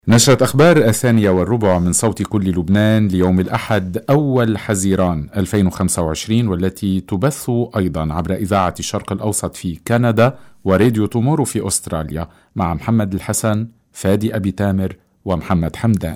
نشرة أخبار 2:15 من صوت كل لبنان ليوم الأحد أول حزيران 2025، والتي تبث أيضا عبر إذاعة الشرق الأوسط في كندا وراديو تومورو في أستراليا، مع محمد الحسن، فادي أبي تامر ومحمد حمدان.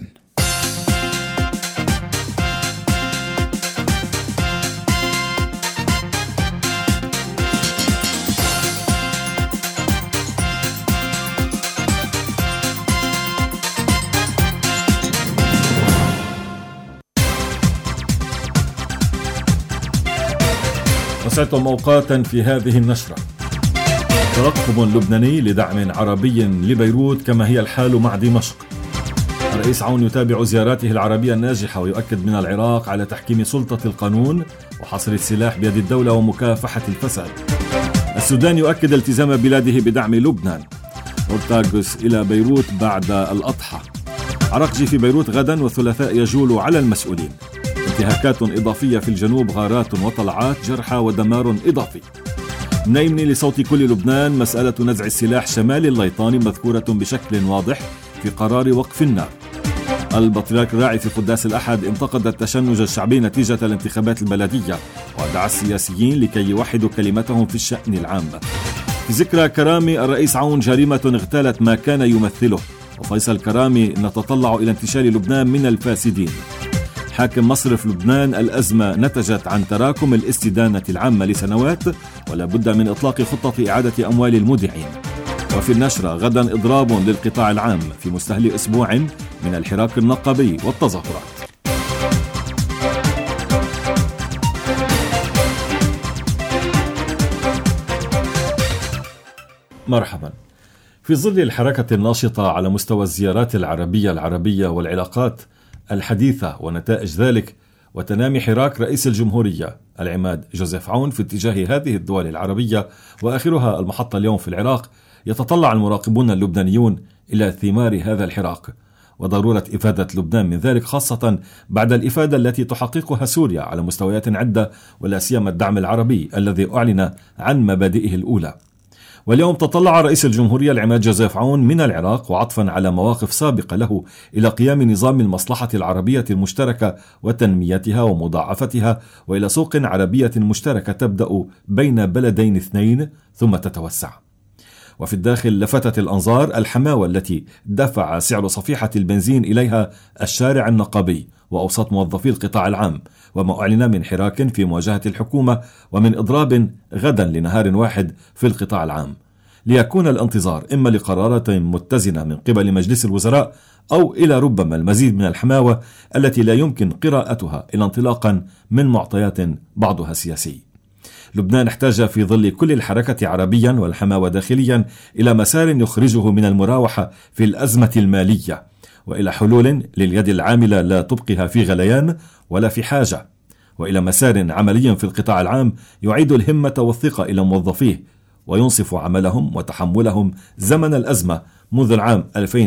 أسعدتم أوقاتا في هذه النشرة. ترقب لبناني لدعم عربي لبيروت كما هي الحال مع دمشق. الرئيس عون يتابع زياراته العربية الناجحة ويؤكد من العراق على تحكيم سلطة القانون وحصر السلاح بيد الدولة ومكافحة الفساد. السودان يؤكد التزام بلاده بدعم لبنان. أورتاغوس إلى بيروت بعد الأضحى. عرقجي في بيروت غدا والثلاثاء يجول على المسؤولين. انتهاكات إضافية في الجنوب، غارات وطلعات، جرحى ودمار إضافي. نايمني لصوت كل لبنان. مسألة نزع السلاح شمال الليطان مذكورة بشكل واضح في قرار وقف النار. البطريرك الراعي في قداس الأحد انتقد التشنج الشعبي نتيجة الانتخابات البلدية ودعا السياسيين لكي يوحدوا كلمتهم في الشأن العام. في ذكرى كرامي الرئيس عون جريمة اغتالت ما كان يمثله. وفيصل كرامي نتطلع إلى انتشال لبنان من الفاسدين. حاكم مصرف لبنان الأزمة نتجت عن تراكم الاستدانة العامة لسنوات ولا بد من إطلاق خطة إعادة أموال المودعين. وفي النشرة غدا إضراب للقطاع العام في مستهل أسبوع من الحراك النقابي والتظاهرات. مرحبا. في ظل الحركة الناشطة على مستوى الزيارات العربية والعلاقات الحديثة ونتائج ذلك وتنامي حراك رئيس الجمهورية العماد جوزيف عون في اتجاه هذه الدول العربية وآخرها المحطة اليوم في العراق، يتطلع المراقبون اللبنانيون إلى ثمار هذا الحراك وضرورة إفادة لبنان من ذلك، خاصة بعد الإفادة التي تحققها سوريا على مستويات عدة ولا سيما الدعم العربي الذي أعلن عن مبادئه الأولى. واليوم تطلع رئيس الجمهورية العماد جوزيف عون من العراق وعطفا على مواقف سابقة له إلى قيام نظام المصلحة العربية المشتركة وتنميتها ومضاعفتها وإلى سوق عربية مشتركة تبدأ بين بلدين اثنين ثم تتوسع. وفي الداخل لفتت الأنظار الحماوة التي دفع سعر صفيحة البنزين إليها الشارع النقابي وأوساط موظفي القطاع العام، وما أعلن من حراك في مواجهة الحكومة ومن إضراب غدا لنهار واحد في القطاع العام، ليكون الانتظار إما لقرارات متزنة من قبل مجلس الوزراء أو إلى ربما المزيد من الحماوة التي لا يمكن قراءتها إلا انطلاقا من معطيات بعضها سياسي. لبنان احتاج في ظل كل الحركة عربيا والحماوة داخليا إلى مسار يخرجه من المراوحة في الأزمة المالية وإلى حلول لليد العاملة لا تبقيها في غليان ولا في حاجة، وإلى مسار عملي في القطاع العام يعيد الهمة والثقة إلى موظفيه وينصف عملهم وتحملهم زمن الأزمة منذ العام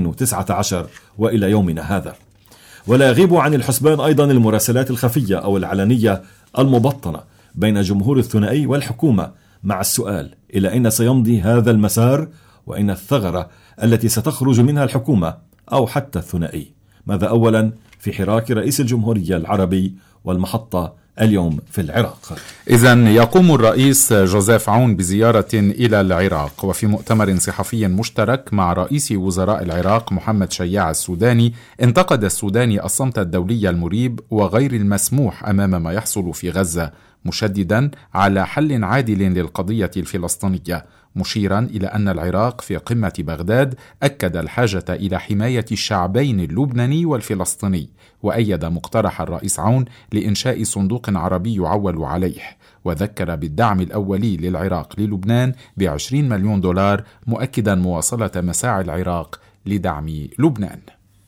2019 وإلى يومنا هذا. ولا يغيب عن الحسبان أيضا المراسلات الخفية أو العلنية المبطنة بين جمهور الثنائي والحكومة مع السؤال إلى أين سيمضي هذا المسار وأين الثغرة التي ستخرج منها الحكومة أو حتى الثنائي. ماذا أولا في حراك رئيس الجمهورية العربي والمحطة اليوم في العراق. إذن يقوم الرئيس جوزيف عون بزيارة إلى العراق، وفي مؤتمر صحفي مشترك مع رئيس وزراء العراق محمد شياع السوداني انتقد السوداني الصمت الدولي المريب وغير المسموح أمام ما يحصل في غزة، مشددا على حل عادل للقضية الفلسطينية، مشيرا إلى أن العراق في قمة بغداد أكد الحاجة إلى حماية الشعبين اللبناني والفلسطيني، وأيد مقترح الرئيس عون لإنشاء صندوق عربي يعول عليه، وذكر بالدعم الأولي للعراق للبنان ب20 مليون دولار، مؤكدا مواصلة مساعي العراق لدعم لبنان.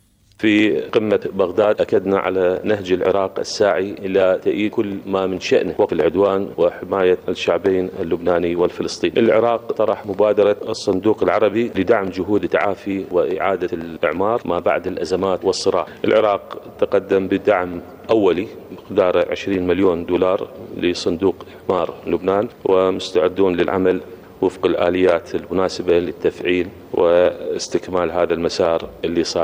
في قمة بغداد أكدنا على نهج العراق الساعي إلى تأييد كل ما من شأنه وقف العدوان وحماية الشعبين اللبناني والفلسطيني. العراق طرح مبادرة الصندوق العربي لدعم جهود تعافي وإعادة الإعمار ما بعد الأزمات والصراع. العراق تقدم بدعم أولي مقداره 20 مليون دولار لصندوق إعمار لبنان، ومستعدون للعمل وفق الآليات المناسبة للتفعيل واستكمال هذا المسار اللي صالح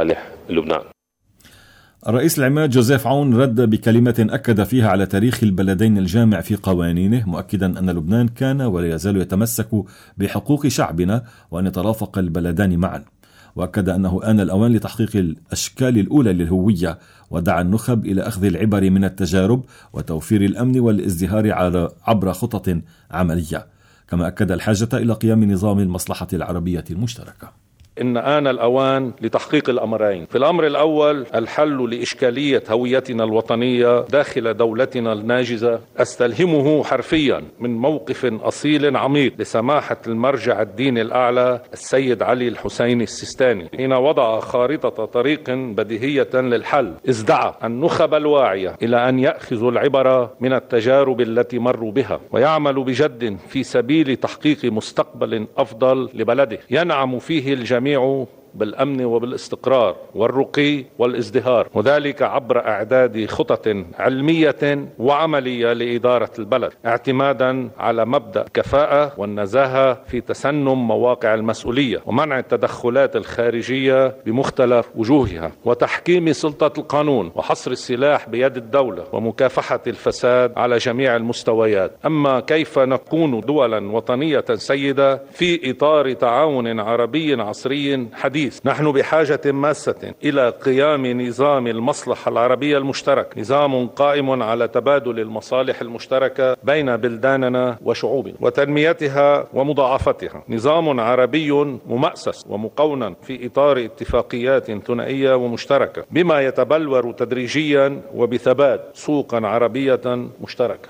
لبنان. الرئيس العماد جوزيف عون رد بكلمة أكد فيها على تاريخ البلدين الجامع في قوانينه، مؤكدا أن لبنان كان ولا يزال يتمسك بحقوق شعبنا وأن يترافق البلدان معا، وأكد أنه آن الأوان لتحقيق الأشكال الأولى للهوية، ودعا النخب إلى أخذ العبر من التجارب وتوفير الأمن والازدهار عبر خطط عملية، كما أكد الحاجة إلى قيام نظام المصلحة العربية المشتركة. إن آن الأوان لتحقيق الأمرين. في الأمر الأول الحل لإشكالية هويتنا الوطنية داخل دولتنا الناجزة، أستلهمه حرفيا من موقف أصيل عميق لسماحة المرجع الديني الأعلى السيد علي الحسيني السيستاني، حين وضع خارطة طريق بديهية للحل، إذ دعا النخب الواعية إلى أن يأخذوا العبر من التجارب التي مروا بها ويعملوا بجد في سبيل تحقيق مستقبل أفضل لبلده ينعم فيه الجميع بالأمن وبالاستقرار والرقي والازدهار، وذلك عبر إعداد خطط علمية وعملية لإدارة البلد، اعتمادا على مبدأ الكفاءة والنزاهة في تسنم مواقع المسؤولية ومنع التدخلات الخارجية بمختلف وجوهها، وتحكيم سلطة القانون وحصر السلاح بيد الدولة ومكافحة الفساد على جميع المستويات. أما كيف نكون دولا وطنية سيدة في إطار تعاون عربي عصري حديث، نحن بحاجة ماسة إلى قيام نظام المصلحة العربية المشترك، نظام قائم على تبادل المصالح المشتركة بين بلداننا وشعوبنا وتنميتها ومضاعفتها، نظام عربي ممأسس ومقونا في إطار اتفاقيات ثنائية ومشتركة بما يتبلور تدريجيا وبثبات سوقا عربية مشتركة.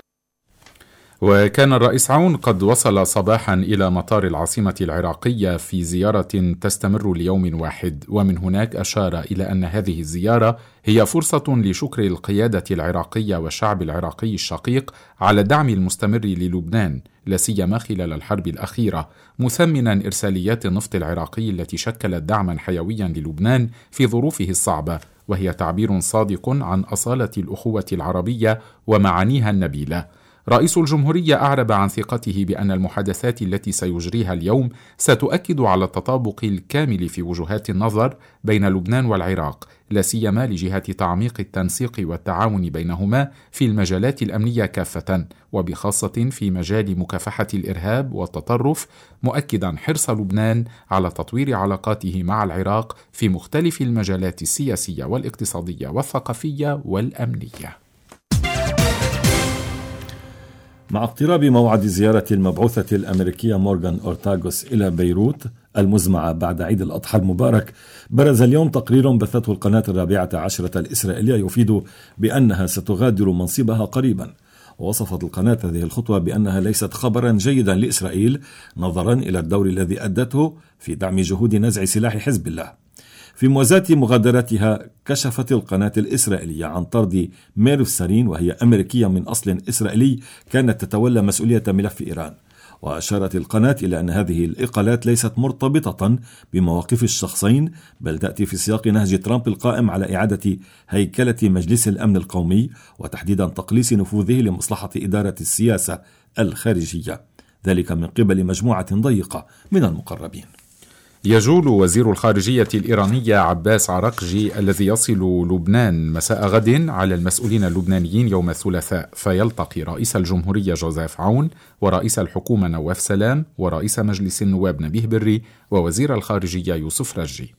وكان الرئيس عون قد وصل صباحا إلى مطار العاصمة العراقية في زيارة تستمر ليوم واحد، ومن هناك أشار إلى أن هذه الزيارة هي فرصة لشكر القيادة العراقية والشعب العراقي الشقيق على الدعم المستمر للبنان لا سيما خلال الحرب الأخيرة، مثمنا إرساليات النفط العراقي التي شكلت دعما حيويا للبنان في ظروفه الصعبة، وهي تعبير صادق عن أصالة الأخوة العربية ومعانيها النبيلة. رئيس الجمهورية أعرب عن ثقته بأن المحادثات التي سيجريها اليوم ستؤكد على التطابق الكامل في وجهات النظر بين لبنان والعراق، لا سيما لجهة تعميق التنسيق والتعاون بينهما في المجالات الأمنية كافة، وبخاصة في مجال مكافحة الإرهاب والتطرف، مؤكدا حرص لبنان على تطوير علاقاته مع العراق في مختلف المجالات السياسية والاقتصادية والثقافية والأمنية. مع اقتراب موعد زيارة المبعوثة الأمريكية مورغان أورتاغوس إلى بيروت المزمعة بعد عيد الأضحى المبارك، برز اليوم تقرير بثته القناة 14 الإسرائيلية يفيد بأنها ستغادر منصبها قريبا. ووصفت القناة هذه الخطوة بأنها ليست خبرا جيدا لإسرائيل نظرا إلى الدور الذي أدته في دعم جهود نزع سلاح حزب الله. في موازاة مغادرتها، كشفت القناة الإسرائيلية عن طرد ميرف سارين، وهي أمريكية من أصل إسرائيلي كانت تتولى مسؤولية ملف إيران. وأشارت القناة إلى أن هذه الإقالات ليست مرتبطة بمواقف الشخصين، بل تأتي في سياق نهج ترامب القائم على إعادة هيكلة مجلس الأمن القومي، وتحديدا تقليص نفوذه لمصلحة إدارة السياسة الخارجية، ذلك من قبل مجموعة ضيقة من المقربين. يجول وزير الخارجية الإيرانية عباس عراقجي الذي يصل لبنان مساء غد على المسؤولين اللبنانيين يوم الثلاثاء، فيلتقي رئيس الجمهورية جوزيف عون ورئيس الحكومة نواف سلام ورئيس مجلس النواب نبيه بري ووزير الخارجية يوسف رجي.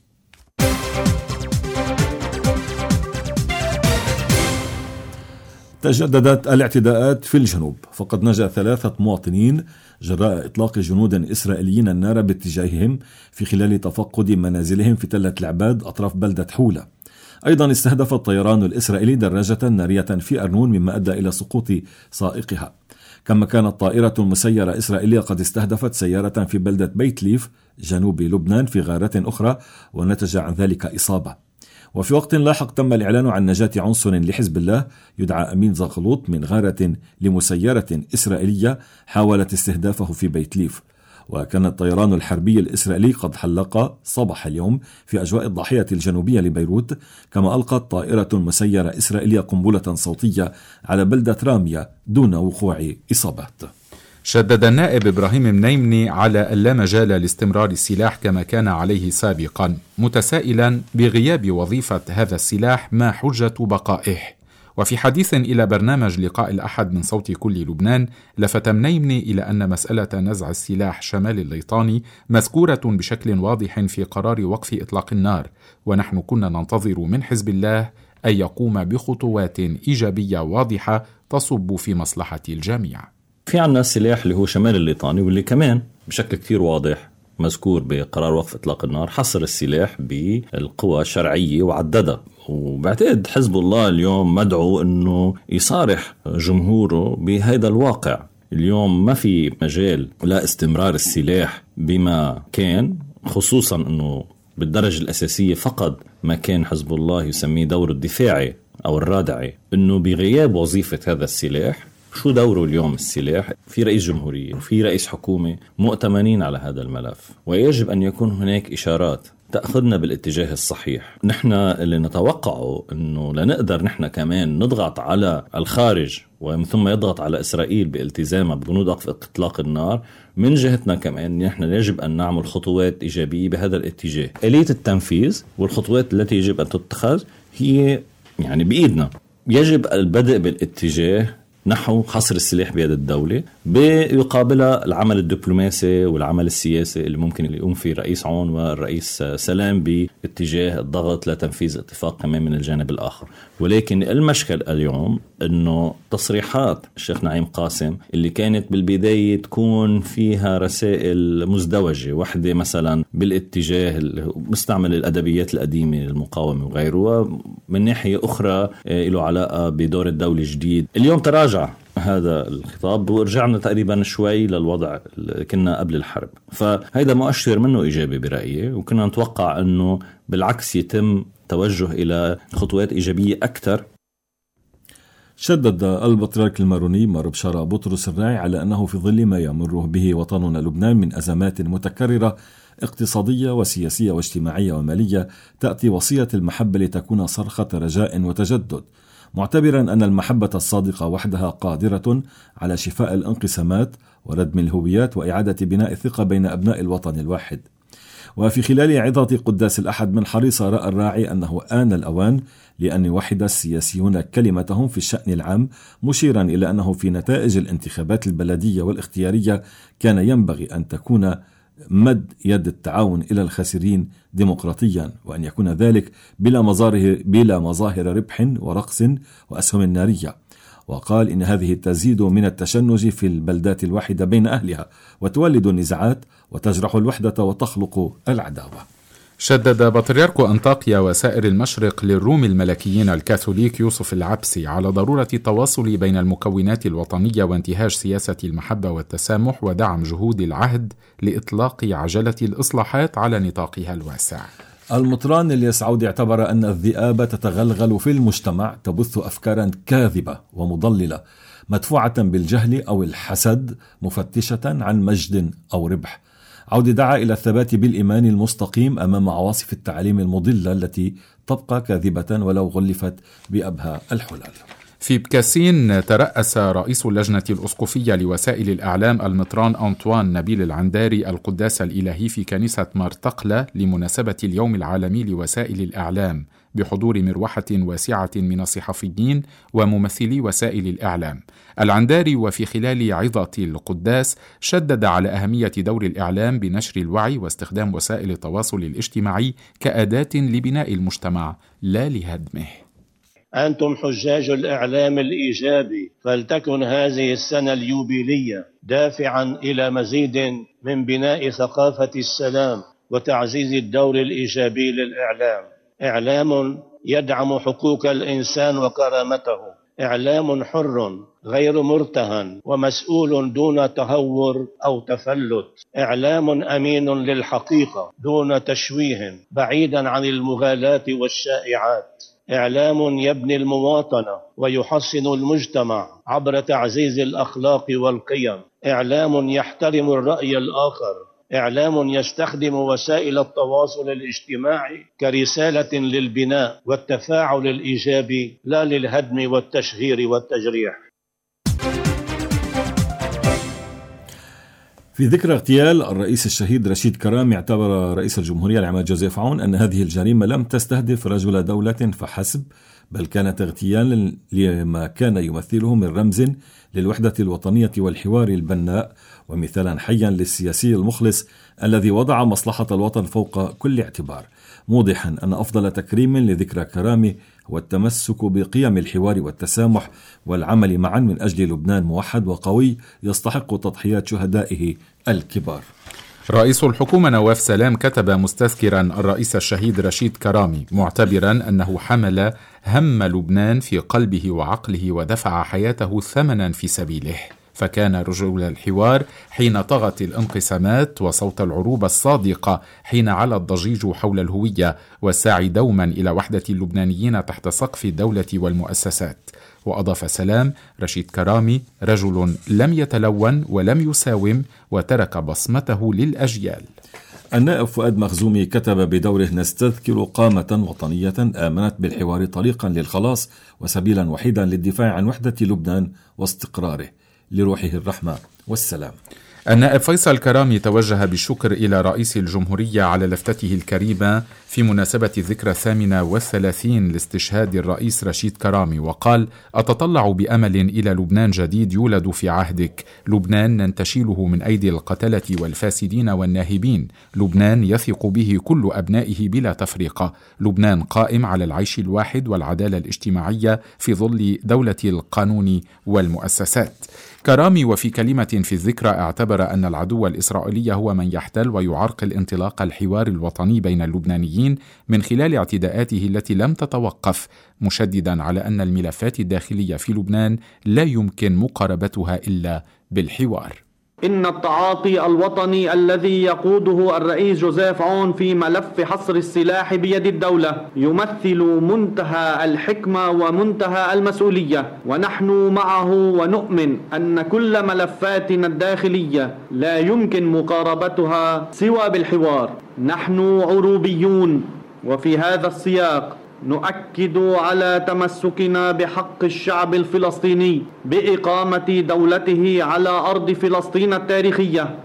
تجددت الاعتداءات في الجنوب، فقد نجا 3 مواطنين جراء إطلاق جنود إسرائيليين النار باتجاههم في خلال تفقد منازلهم في تلة العباد أطراف بلدة حولة. أيضا استهدف الطيران الإسرائيلي دراجة نارية في أرنون مما أدى إلى سقوط سائقها. كما كانت طائرة مسيرة إسرائيلية قد استهدفت سيارة في بلدة بيت ليف جنوب لبنان في غارة أخرى ونتج عن ذلك إصابة. وفي وقت لاحق تم الإعلان عن نجاة عنصر لحزب الله يدعى أمين زغلوط من غارة لمسيرة إسرائيلية حاولت استهدافه في بيت ليف. وكان الطيران الحربي الإسرائيلي قد حلق صباح اليوم في أجواء الضاحية الجنوبية لبيروت، كما ألقت طائرة مسيرة إسرائيلية قنبلة صوتية على بلدة رامية دون وقوع إصابات. شدد النائب إبراهيم منيمني على اللا مجال لاستمرار السلاح كما كان عليه سابقا، متسائلا بغياب وظيفة هذا السلاح ما حجة بقائه. وفي حديث إلى برنامج لقاء الأحد من صوت كل لبنان، لفت منيمني إلى أن مسألة نزع السلاح شمال الليطاني مذكورة بشكل واضح في قرار وقف إطلاق النار، ونحن كنا ننتظر من حزب الله أن يقوم بخطوات إيجابية واضحة تصب في مصلحة الجميع. في عنا السلاح اللي هو شمال الليطاني، واللي كمان بشكل كتير واضح مذكور بقرار وقف إطلاق النار حصر السلاح بالقوى الشرعية وعددها. وبعتقد حزب الله اليوم مدعو أنه يصارح جمهوره بهذا الواقع. اليوم ما في مجال لا استمرار السلاح بما كان، خصوصا أنه بالدرجة الأساسية فقد ما كان حزب الله يسميه دور الدفاعي أو الرادعي، أنه بغياب وظيفة هذا السلاح. شو دوره اليوم السلاح؟ في رئيس جمهورية وفي رئيس حكومة مؤتمنين على هذا الملف، ويجب أن يكون هناك إشارات تأخذنا بالاتجاه الصحيح. نحن اللي نتوقعه أنه لنقدر نحن كمان نضغط على الخارج ومن ثم يضغط على إسرائيل بالتزامها ببنود وقف إطلاق النار. من جهتنا كمان نحن يجب أن نعمل خطوات إيجابية بهذا الاتجاه. آلية التنفيذ والخطوات التي يجب أن تتخذ هي يعني بإيدنا. يجب البدء بالاتجاه نحو حصر السلاح بيد الدولة، بيقابلها العمل الدبلوماسي والعمل السياسي اللي ممكن يقوم فيه الرئيس عون والرئيس سلام باتجاه الضغط لتنفيذ اتفاق كمان من الجانب الآخر. ولكن المشكل اليوم أنه تصريحات الشيخ نعيم قاسم اللي كانت بالبداية تكون فيها رسائل مزدوجة، واحدة مثلا بالاتجاه مستعمل الأدبيات القديمة المقاومة وغيره، من ناحية أخرى له علاقة بدور الدولة الجديد. اليوم تراجع هذا الخطاب ورجعنا تقريبا شوي للوضع اللي كنا قبل الحرب، فهذا مؤشر منه إيجابي برأيي، وكنا نتوقع أنه بالعكس يتم توجه إلى خطوات إيجابية أكثر. شدد البطريرك الماروني مار بشارة بطرس الراعي على أنه في ظل ما يمر به وطننا لبنان من أزمات متكررة اقتصادية وسياسية واجتماعية ومالية، تأتي وصية المحبة لتكون صرخة رجاء وتجدد، معتبرا أن المحبة الصادقة وحدها قادرة على شفاء الانقسامات وردم الهويات وإعادة بناء الثقة بين أبناء الوطن الواحد. وفي خلال عظة قداس الأحد من حريصة رأى الراعي أنه آن الأوان لأن يوحد السياسيون كلمتهم في الشأن العام، مشيرا إلى أنه في نتائج الانتخابات البلدية والاختيارية كان ينبغي أن تكون مد يد التعاون إلى الخاسرين ديمقراطيا، وأن يكون ذلك بلا مظاهر ربح ورقص وأسهم نارية. وقال إن هذه تزيد من التشنج في البلدات الواحدة بين أهلها وتولد النزاعات وتجرح الوحدة وتخلق العداوة. شدد بطريرك أنطاكيا وسائر المشرق للروم الملكيين الكاثوليك يوسف العبسي على ضرورة التواصل بين المكونات الوطنية وانتهاج سياسة المحبة والتسامح ودعم جهود العهد لإطلاق عجلة الإصلاحات على نطاقها الواسع. المطران الياس عودي اعتبر أن الذئاب تتغلغل في المجتمع، تبث أفكارا كاذبة ومضللة مدفوعة بالجهل أو الحسد، مفتشة عن مجد أو ربح. عودي دعا إلى الثبات بالإيمان المستقيم أمام عواصف التعليم المضلة التي تبقى كاذبة ولو غلفت بأبهى الحلال. في بكاسين ترأس رئيس اللجنة الأسقفية لوسائل الإعلام المطران أنطوان نبيل العنداري القداس الإلهي في كنيسة مرتقلة لمناسبة اليوم العالمي لوسائل الإعلام بحضور مروحة واسعة من الصحفيين وممثلي وسائل الإعلام. العنداري وفي خلال عظة القداس شدد على أهمية دور الإعلام بنشر الوعي واستخدام وسائل التواصل الاجتماعي كأداة لبناء المجتمع لا لهدمه. أنتم حجاج الإعلام الإيجابي، فلتكن هذه السنة اليوبيلية دافعا إلى مزيد من بناء ثقافة السلام وتعزيز الدور الإيجابي للإعلام. إعلام يدعم حقوق الإنسان وكرامته، إعلام حر غير مرتهن ومسؤول دون تهور أو تفلت، إعلام أمين للحقيقة دون تشويه بعيدا عن المغالاة والشائعات، إعلام يبني المواطنة ويحسن المجتمع عبر تعزيز الأخلاق والقيم، إعلام يحترم الرأي الآخر، إعلام يستخدم وسائل التواصل الاجتماعي كرسالة للبناء والتفاعل الإيجابي لا للهدم والتشهير والتجريح. في ذكرى اغتيال الرئيس الشهيد رشيد كرامي، اعتبر رئيس الجمهورية العماد جوزيف عون أن هذه الجريمة لم تستهدف رجل دولة فحسب، بل كانت اغتيالا لما كان يمثله من رمز للوحدة الوطنية والحوار البناء، ومثالا حيا للسياسي المخلص الذي وضع مصلحة الوطن فوق كل اعتبار، موضحا أن أفضل تكريم لذكرى كرامي هو التمسك بقيم الحوار والتسامح والعمل معا من أجل لبنان موحد وقوي يستحق تضحيات شهدائه الكبار. رئيس الحكومة نواف سلام كتب مستذكرا الرئيس الشهيد رشيد كرامي معتبرا أنه حمل هم لبنان في قلبه وعقله ودفع حياته ثمنا في سبيله، فكان رجل الحوار حين طغت الانقسامات وصوت العروبة الصادقة حين علا الضجيج حول الهوية، والسعي دوما إلى وحدة اللبنانيين تحت سقف الدولة والمؤسسات. وأضاف سلام: رشيد كرامي رجل لم يتلون ولم يساوم وترك بصمته للأجيال. النائب فؤاد مخزومي كتب بدوره: نستذكر قامة وطنية آمنت بالحوار طريقا للخلاص وسبيلا وحيدا للدفاع عن وحدة لبنان واستقراره، لروحه الرحمة والسلام. النائب فيصل كرامي توجه بالشكر إلى رئيس الجمهورية على لفتته الكريمة في مناسبة الذكرى 38 لاستشهاد الرئيس رشيد كرامي، وقال: أتطلع بأمل إلى لبنان جديد يولد في عهدك، لبنان ننتشله من أيدي القتلة والفاسدين والناهبين، لبنان يثق به كل أبنائه بلا تفرقة، لبنان قائم على العيش الواحد والعدالة الاجتماعية في ظل دولة القانون والمؤسسات. كرامي وفي كلمة في الذكرى اعتبر أن العدو الإسرائيلي هو من يحتل ويعرقل انطلاق الحوار الوطني بين اللبنانيين من خلال اعتداءاته التي لم تتوقف، مشددا على أن الملفات الداخلية في لبنان لا يمكن مقاربتها إلا بالحوار. إن التعاطي الوطني الذي يقوده الرئيس جوزيف عون في ملف حصر السلاح بيد الدولة يمثل منتهى الحكمة ومنتهى المسؤولية، ونحن معه ونؤمن أن كل ملفاتنا الداخلية لا يمكن مقاربتها سوى بالحوار. نحن عروبيون، وفي هذا السياق نؤكد على تمسكنا بحق الشعب الفلسطيني بإقامة دولته على أرض فلسطين التاريخية.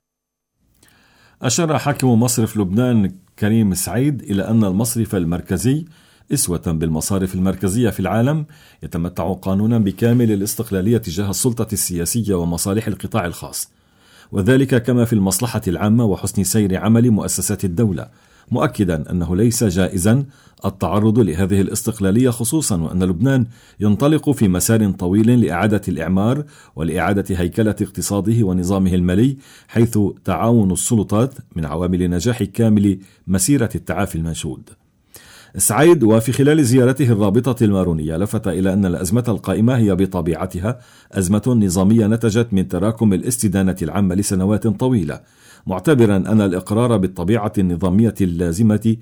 أشار حاكم مصرف لبنان كريم سعيد إلى أن المصرف المركزي إسوة بالمصارف المركزية في العالم يتمتع قانونا بكامل الاستقلالية تجاه السلطة السياسية ومصالح القطاع الخاص، وذلك كما في المصلحة العامة وحسن سير عمل مؤسسات الدولة، مؤكدا أنه ليس جائزا التعرض لهذه الاستقلالية، خصوصا وأن لبنان ينطلق في مسار طويل لإعادة الإعمار ولإعادة هيكلة اقتصاده ونظامه المالي، حيث تعاون السلطات من عوامل نجاح كامل مسيرة التعافي المنشود. سعيد وفي خلال زيارته الرابطة المارونية لفت إلى أن الأزمة القائمة هي بطبيعتها أزمة نظامية نتجت من تراكم الاستدانة العامة لسنوات طويلة، معتبرا أن الإقرار بالطبيعة النظامية اللازمة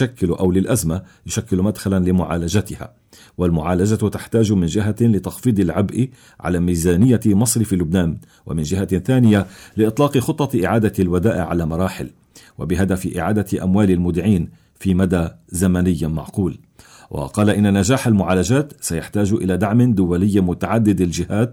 للأزمة يشكل مدخلا لمعالجتها، والمعالجة تحتاج من جهة لتخفيض العبء على ميزانية مصرف لبنان، ومن جهة ثانية لإطلاق خطة إعادة الودائع على مراحل وبهدف إعادة أموال المودعين في مدى زمني معقول. وقال إن نجاح المعالجات سيحتاج إلى دعم دولي متعدد الجهات،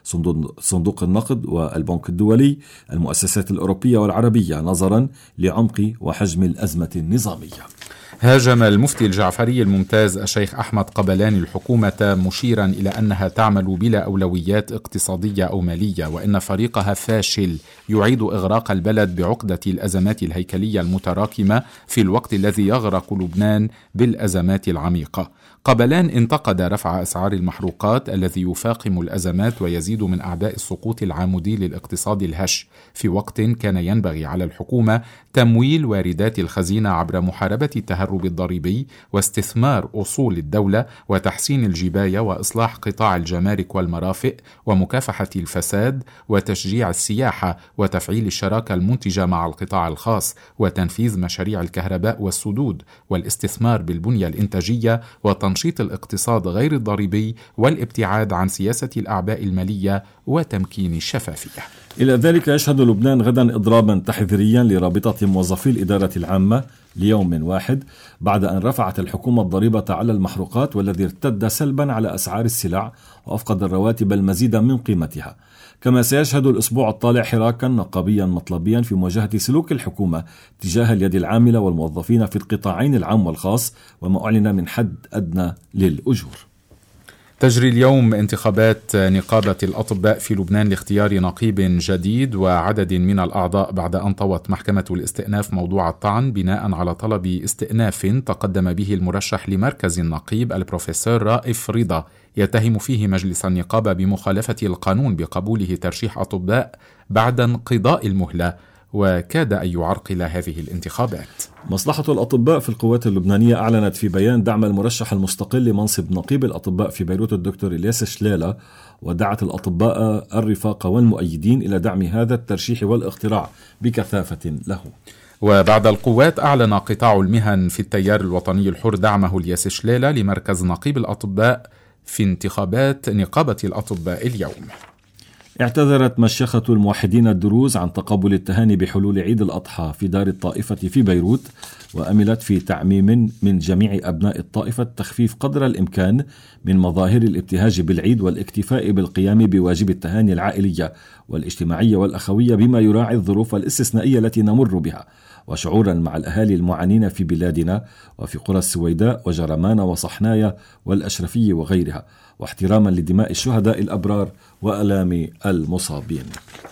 صندوق النقد والبنك الدولي، المؤسسات الأوروبية والعربية، نظرا لعمق وحجم الأزمة النظامية. هاجم المفتي الجعفري الممتاز الشيخ أحمد قبلان الحكومة مشيرا إلى أنها تعمل بلا أولويات اقتصادية أو مالية، وإن فريقها فاشل يعيد إغراق البلد بعقدة الأزمات الهيكلية المتراكمة في الوقت الذي يغرق لبنان بالأزمات العميقة. قبلان انتقد رفع أسعار المحروقات الذي يفاقم الأزمات ويزيد من أعباء السقوط العمودي للاقتصاد الهش، في وقت كان ينبغي على الحكومة تمويل واردات الخزينة عبر محاربة التهرب الضريبي واستثمار أصول الدولة وتحسين الجباية وإصلاح قطاع الجمارك والمرافق ومكافحة الفساد وتشجيع السياحة وتفعيل الشراكة المنتجة مع القطاع الخاص وتنفيذ مشاريع الكهرباء والسدود والاستثمار بالبنية الإنتاجية وتنشيط الاقتصاد غير الضريبي والابتعاد عن سياسة الأعباء المالية وتمكين الشفافية. إلى ذلك يشهد لبنان غدا إضرابا تحذيريا لرابطة موظفي الإدارة العامة ليوم واحد بعد أن رفعت الحكومة الضريبة على المحروقات، والذي ارتد سلبا على أسعار السلع وأفقد الرواتب المزيد من قيمتها. كما سيشهد الأسبوع الطالع حراكا نقابيا مطلبيا في مواجهة سلوك الحكومة تجاه اليد العاملة والموظفين في القطاعين العام والخاص، وما أعلن من حد أدنى للأجور. تجري اليوم انتخابات نقابة الأطباء في لبنان لاختيار نقيب جديد وعدد من الأعضاء بعد أن طوت محكمة الاستئناف موضوع الطعن بناء على طلب استئناف تقدم به المرشح لمركز النقيب البروفيسور رائف رضا يتهم فيه مجلس النقابة بمخالفة القانون بقبوله ترشيح أطباء بعد انقضاء المهلة، وكاد أن يعرقل هذه الانتخابات. مصلحة الأطباء في القوات اللبنانية أعلنت في بيان دعم المرشح المستقل لمنصب نقيب الأطباء في بيروت الدكتور إلياس شلالة، ودعت الأطباء الرفاق والمؤيدين إلى دعم هذا الترشيح والاقتراع بكثافة له. وبعد القوات أعلن قطاع المهن في التيار الوطني الحر دعمه إلياس شلالة لمركز نقيب الأطباء في انتخابات نقابة الأطباء اليوم. اعتذرت مشيخة الموحدين الدروز عن تقبل التهاني بحلول عيد الأضحى في دار الطائفة في بيروت، وأملت في تعميم من جميع أبناء الطائفة تخفيف قدر الإمكان من مظاهر الابتهاج بالعيد والاكتفاء بالقيام بواجب التهاني العائلية والاجتماعية والأخوية بما يراعي الظروف الاستثنائية التي نمر بها، وشعورا مع الأهالي المعانين في بلادنا وفي قرى السويداء وجرمان وصحنايا والأشرفية وغيرها، واحتراما لدماء الشهداء الأبرار وألام المصابين.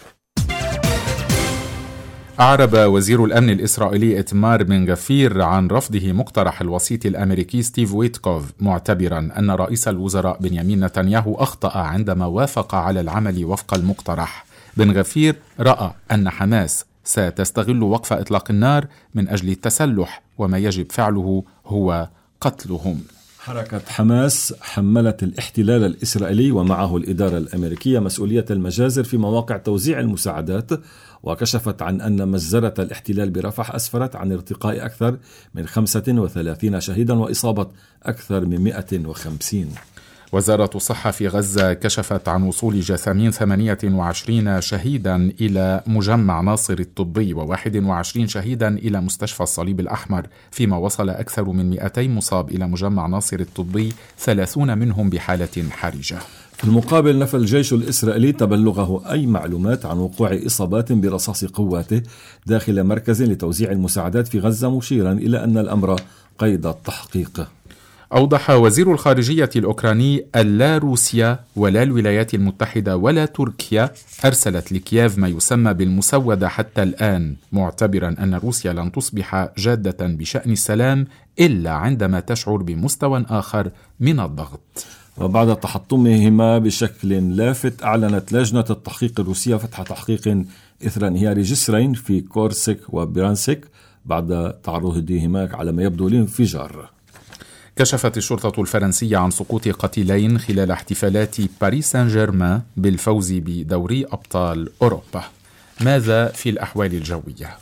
أعرب وزير الأمن الإسرائيلي إتمار بن غفير عن رفضه مقترح الوسيط الأمريكي ستيف ويتكوف، معتبرا أن رئيس الوزراء بنيامين نتنياهو أخطأ عندما وافق على العمل وفق المقترح. بن غفير رأى أن حماس ستستغل وقف إطلاق النار من أجل التسلح، وما يجب فعله هو قتلهم. حركة حماس حملت الاحتلال الإسرائيلي ومعه الإدارة الأمريكية مسؤولية المجازر في مواقع توزيع المساعدات، وكشفت عن أن مجزرة الاحتلال برفح أسفرت عن ارتقاء أكثر من 35 شهيدا وإصابة أكثر من 150. وزارة الصحة في غزة كشفت عن وصول جثامين 28 شهيدا إلى مجمع ناصر الطبي و21 شهيدا إلى مستشفى الصليب الأحمر، فيما وصل أكثر من 200 مصاب إلى مجمع ناصر الطبي، 30 منهم بحالة حرجة. في المقابل نفى الجيش الإسرائيلي تبلغه أي معلومات عن وقوع إصابات برصاص قواته داخل مركز لتوزيع المساعدات في غزة، مشيرا إلى أن الأمر قيد التحقيق. أوضح وزير الخارجية الأوكراني أن لا روسيا ولا الولايات المتحدة ولا تركيا أرسلت لكييف ما يسمى بالمسودة حتى الآن، معتبرا أن روسيا لن تصبح جادة بشأن السلام إلا عندما تشعر بمستوى آخر من الضغط. وبعد تحطمهما بشكل لافت، أعلنت لجنة التحقيق الروسية فتح تحقيق إثر انهيار جسرين في كورسك وبرانسك بعد تعرضهما على ما يبدو لانفجار. كشفت الشرطة الفرنسية عن سقوط قتيلين خلال احتفالات باريس سان جيرمان بالفوز بدوري أبطال أوروبا. ماذا في الأحوال الجوية؟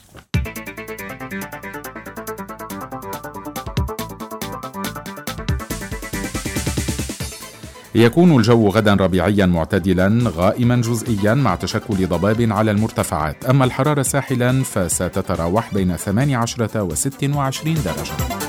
يكون الجو غدا ربيعيا معتدلا غائما جزئيا مع تشكل ضباب على المرتفعات، أما الحرارة ساحلا فستتراوح بين 18 و 26 درجة.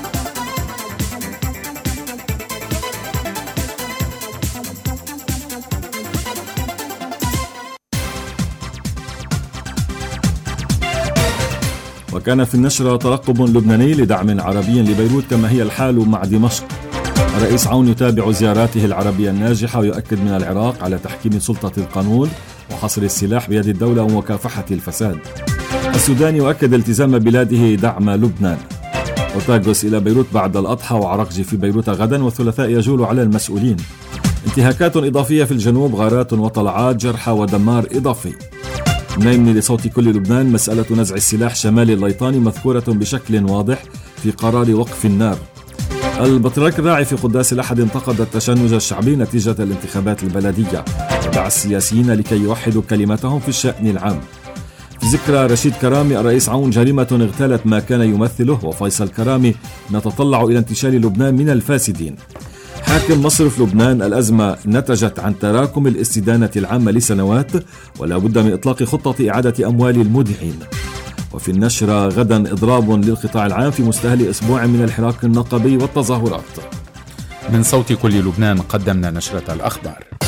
وكان في النشرة ترقب لبناني لدعم عربي لبيروت كما هي الحال مع دمشق. الرئيس عون يتابع زياراته العربية الناجحة ويؤكد من العراق على تحكيم سلطة القانون وحصر السلاح بيد الدولة ومكافحة الفساد. السوداني يؤكد التزام بلاده دعم لبنان. وتاغوس إلى بيروت بعد الأضحى وعرقجي في بيروت غدا، والثلاثاء يجول على المسؤولين. انتهاكات إضافية في الجنوب، غارات وطلعات، جرحى ودمار إضافي. نايمني لصوت كل لبنان، مسألة نزع السلاح شمال الليطاني مذكورة بشكل واضح في قرار وقف النار. البطريرك الراعي في قداس الأحد انتقد التشنج الشعبي نتيجة الانتخابات البلدية، ودعا السياسيين لكي يوحدوا كلمتهم في الشأن العام. في ذكرى رشيد كرامي الرئيس عون، جريمة اغتالت ما كان يمثله، وفيصل كرامي نتطلع إلى انتشال لبنان من الفاسدين. حاكم مصرف لبنان، الأزمة نتجت عن تراكم الاستدانة العامة لسنوات، ولا بد من إطلاق خطة إعادة أموال المودعين. وفي النشرة غدا إضراب للقطاع العام في مستهل أسبوع من الحراك النقابي والتظاهرات. من صوت كل لبنان قدمنا نشرة الأخبار.